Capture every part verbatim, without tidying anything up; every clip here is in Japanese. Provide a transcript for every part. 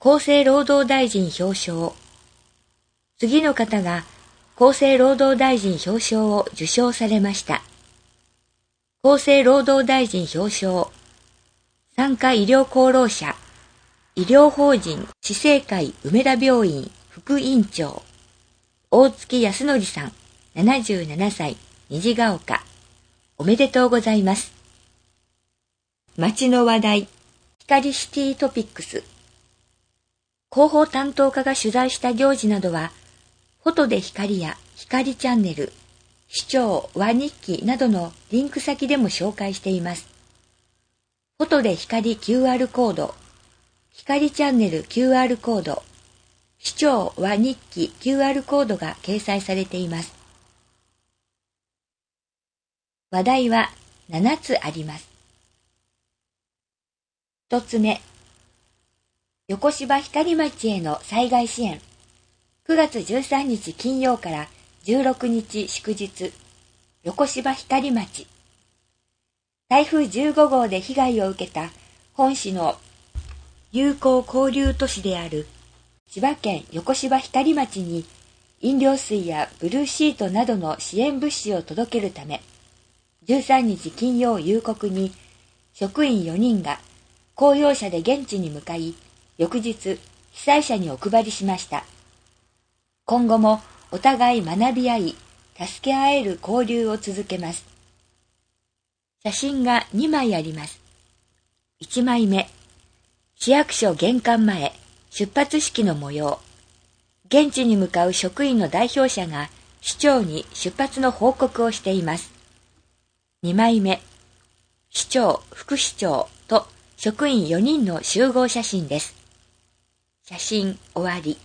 厚生労働大臣表彰。次の方が厚生労働大臣表彰を受賞されました。厚生労働大臣表彰。産科医療功労者、医療法人市政会梅田病院副院長、大月康則さん、ななじゅうななさい、虹ヶ丘。おめでとうございます。街の話題、光シティトピックス。広報担当課が取材した行事などは、フォトで光や光チャンネル、市長和日記などのリンク先でも紹介しています。フォトで光 キューアール コード、光チャンネル キューアール コード、市長和日記 キューアール コードが掲載されています。話題はななつあります。ひとつめ、横芝光町への災害支援。くがつじゅうさんにち金曜からじゅうろくにち祝日、横芝光町。台風じゅうごごうで被害を受けた本市の友好交流都市である千葉県横芝光町に飲料水やブルーシートなどの支援物資を届けるため、じゅうさんにち金曜夕刻に職員よにんが公用車で現地に向かい、翌日被災者にお配りしました。今後もお互い学び合い、助け合える交流を続けます。写真がにまいあります。いちまいめ、市役所玄関前、出発式の模様。現地に向かう職員の代表者が市長に出発の報告をしています。にまいめ、市長、副市長と職員よにんの集合写真です。写真終わり。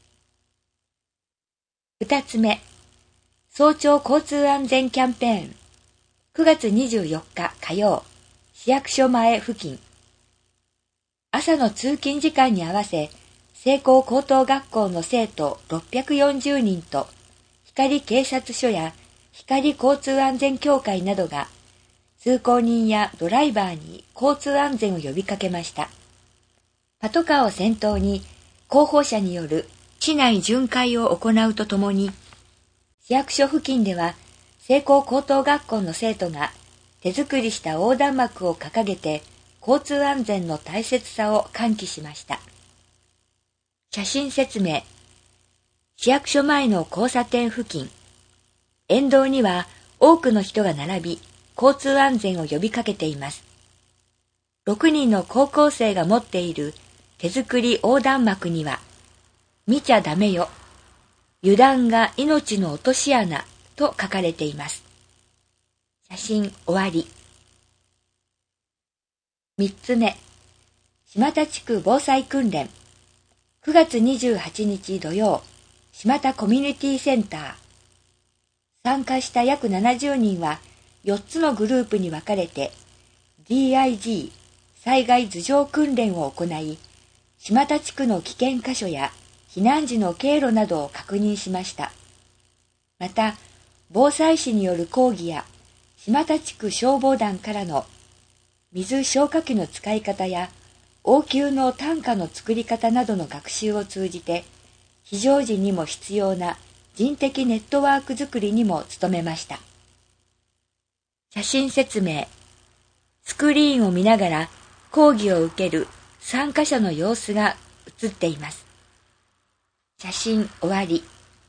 ふたつめ、早朝交通安全キャンペーン。くがつにじゅうよっか火曜、市役所前付近。朝の通勤時間に合わせ、成功高等学校の生徒ろっぴゃくよんじゅうにんと、光警察署や光交通安全協会などが、通行人やドライバーに交通安全を呼びかけました。パトカーを先頭に、広報車による市内巡回を行うとともに、市役所付近では、成功高等学校の生徒が手作りした横断幕を掲げて交通安全の大切さを喚起しました。写真説明。市役所前の交差点付近。沿道には多くの人が並び、交通安全を呼びかけています。ろくにんの高校生が持っている手作り横断幕には、見ちゃダメよ。油断が命の落とし穴。と書かれています。写真終わり。みっつめ、島田地区防災訓練。くがつにじゅうはちにち土曜、島田コミュニティセンター。参加した約ななじゅうにんはよっつのグループに分かれて ディーアイジー 災害頭上訓練を行い、島田地区の危険箇所や避難時の経路などを確認しました。また、防災士による講義や島田地区消防団からの水消火器の使い方や応急の担架の作り方などの学習を通じて、非常時にも必要な人的ネットワークづくりにも努めました。写真説明。スクリーンを見ながら講義を受ける参加者の様子が写っています。写真終わり。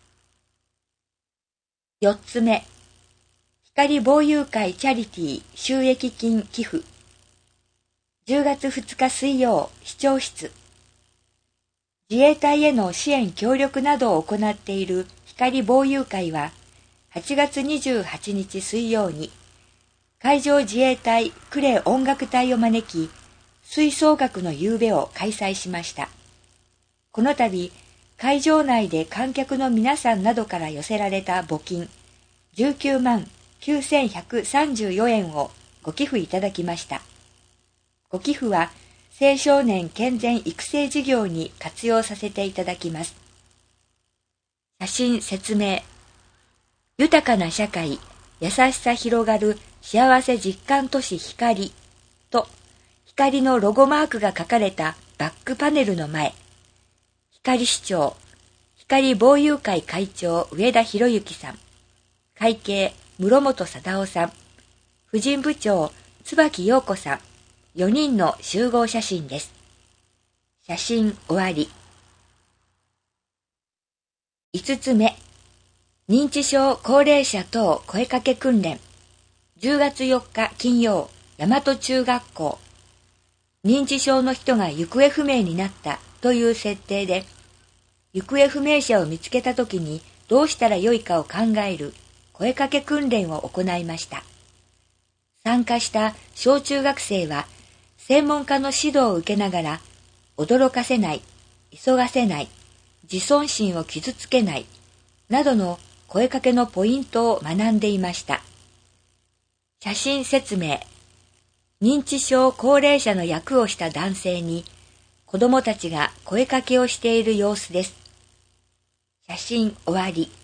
よっつめ、光防友会チャリティー収益金寄付。じゅうがつふつか水曜、市長室。自衛隊への支援協力などを行っている光防友会は、はちがつにじゅうはちにち水曜に、海上自衛隊呉音楽隊を招き、吹奏楽の夕べを開催しました。この度、会場内で観客の皆さんなどから寄せられた募金じゅうきゅうまんきゅうせんひゃくさんじゅうよえんをご寄付いただきました。ご寄付は青少年健全育成事業に活用させていただきます。写真説明。豊かな社会、優しさ広がる幸せ実感都市光と光のロゴマークが書かれたバックパネルの前、 光市長、光防友会会長上田博之さん、会計室本貞夫さん、婦人部長椿陽子さん、よにんの集合写真です。写真終わり。いつつめ、認知症高齢者等声かけ訓練。じゅうがつよっか金曜、大和中学校。認知症の人が行方不明になったという設定で、行方不明者を見つけたときにどうしたらよいかを考える声かけ訓練を行いました。参加した小中学生は、専門家の指導を受けながら、驚かせない、急がせない、自尊心を傷つけない、などの声かけのポイントを学んでいました。写真説明。認知症高齢者の役をした男性に、子供たちが声かけをしている様子です。写真終わり。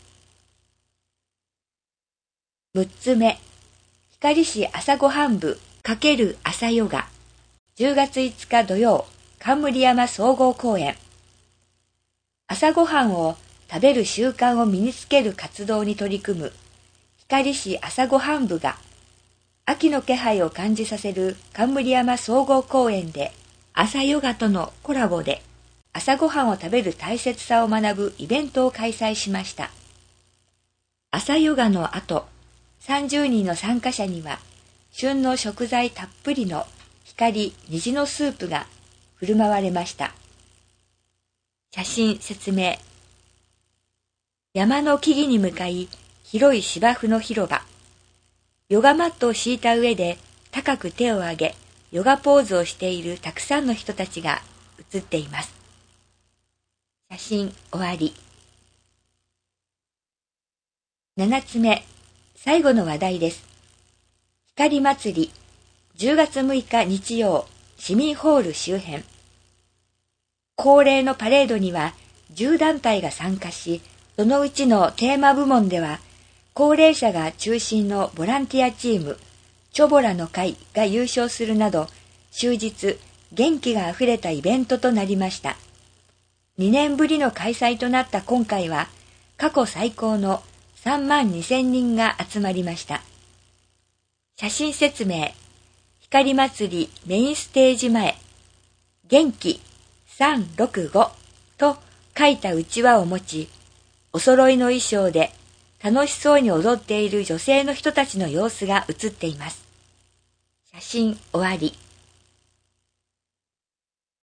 むっつめ、光市朝ごはん部×朝ヨガ。じゅうがついつか土曜、冠山総合公園。朝ごはんを食べる習慣を身につける活動に取り組む光市朝ごはん部が、秋の気配を感じさせる冠山総合公園で朝ヨガとのコラボで朝ごはんを食べる大切さを学ぶイベントを開催しました。朝ヨガの後、さんじゅうにんの参加者には旬の食材たっぷりの光虹のスープが振る舞われました。写真説明。山の木々に向かい広い芝生の広場。ヨガマットを敷いた上で高く手を上げ、ヨガポーズをしているたくさんの人たちが写っています。写真終わり。ななつめ、最後の話題です。光祭り、じゅうがつむいか日曜、市民ホール周辺。恒例のパレードにはじゅうだんたいが参加し、そのうちのテーマ部門では、高齢者が中心のボランティアチーム、チョボラの会が優勝するなど、終日元気があふれたイベントとなりました。にねんぶりの開催となった今回は、過去最高のさんまんにせんにんが集まりました。写真説明。光祭りメインステージ前、元気さんろくごと書いたうちわを持ち、お揃いの衣装で楽しそうに踊っている女性の人たちの様子が写っています。写真終わり。